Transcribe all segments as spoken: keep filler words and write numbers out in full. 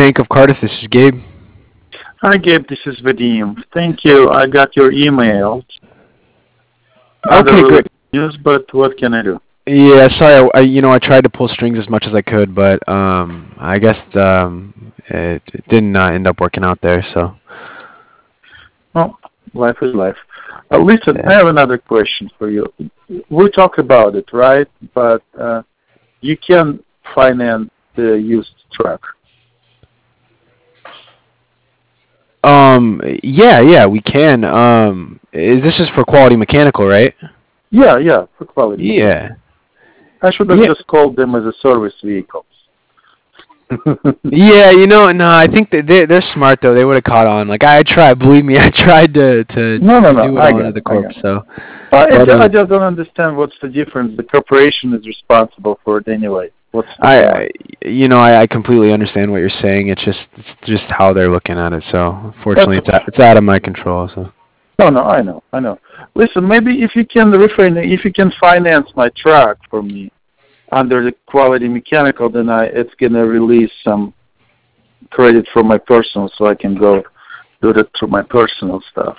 Bank of Cardiff. This is Gabe. Hi, Gabe. This is Vadim. Thank you. I got your email. Okay, great. Yes, but what can I do? Yeah, sorry. I, I you know I tried to pull strings as much as I could, but um, I guess um, it, it didn't uh, end up working out there. So. Well, life is life. Uh, listen, Yeah. I have another question for you. We talk about it, right? But uh, you can finance the used truck. Um. Yeah. Yeah. We can. Um. Is this is for Quality Mechanical, right? Yeah, yeah, for quality. Yeah. I should have Yeah. just called them as a service vehicle. Yeah. You know. No. I think that they they're smart though. They would have caught on. Like I tried. Believe me, I tried to to No, no, to no. do it I all got under it. the I corp. got it. So. I, But I um. just don't understand what's the difference. The corporation is responsible for it anyway. What's the I, point? I you know I, I completely understand what you're saying. It's just it's just how they're looking at it. So That's unfortunately, it's okay. out, it's out of my control. So. No, no, I know, I know. Listen, maybe if you can refrain, if you can finance my truck for me under the quality mechanical, then I it's gonna release some credit from my personal, so I can go do that through my personal stuff.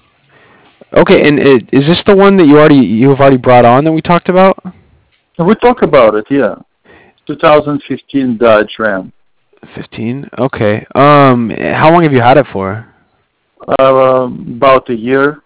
Okay, and it, is this the one that you already you have already brought on that we talked about? And we talk about it, yeah. twenty fifteen Dodge Ram. Fifteen. Okay. Um, how long have you had it for? Uh, about a year.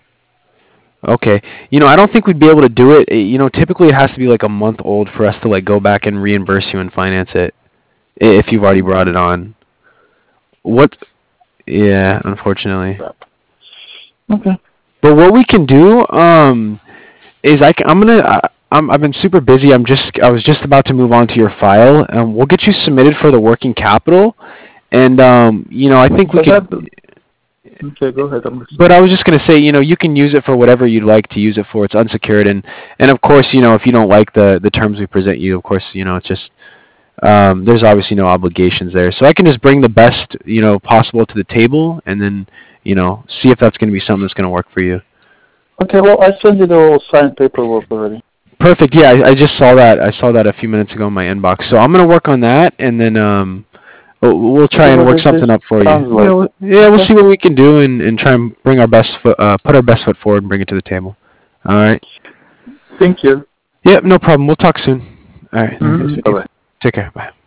Okay. You know, I don't think we'd be able to do it. You know, typically it has to be like a month old for us to like go back and reimburse you and finance it i- if you've already brought it on. What? Yeah, unfortunately. Okay. But what we can do, um, is I can, I'm gonna I, I'm I've been super busy. I'm just I was just about to move on to your file. Um, we'll get you submitted for the working capital, and um, you know I think we So could. that, okay, go ahead. I'm listening. But I was just gonna say, you know, you can use it for whatever you'd like to use it for. It's unsecured, and and of course, you know, if you don't like the the terms we present you, of course, you know, it's just um, there's obviously no obligations there. So I can just bring the best, you know, possible to the table, and then you know, see if that's gonna be something that's gonna work for you. Okay, well, I sent you the whole signed paperwork already. Perfect. Yeah, I, I just saw that. I saw that a few minutes ago in my inbox. So I'm gonna work on that, and then um, we'll, we'll try See and what work it something up for you. sounds like. Yeah, we'll, yeah, we'll Okay. see what we can do, and, and try and bring our best foot, uh, put our best foot forward, and bring it to the table. All right. Thank you. Yep, no problem. We'll talk soon. All right. Thanks, Mm-hmm. Vadim. Bye-bye. Take care. Bye.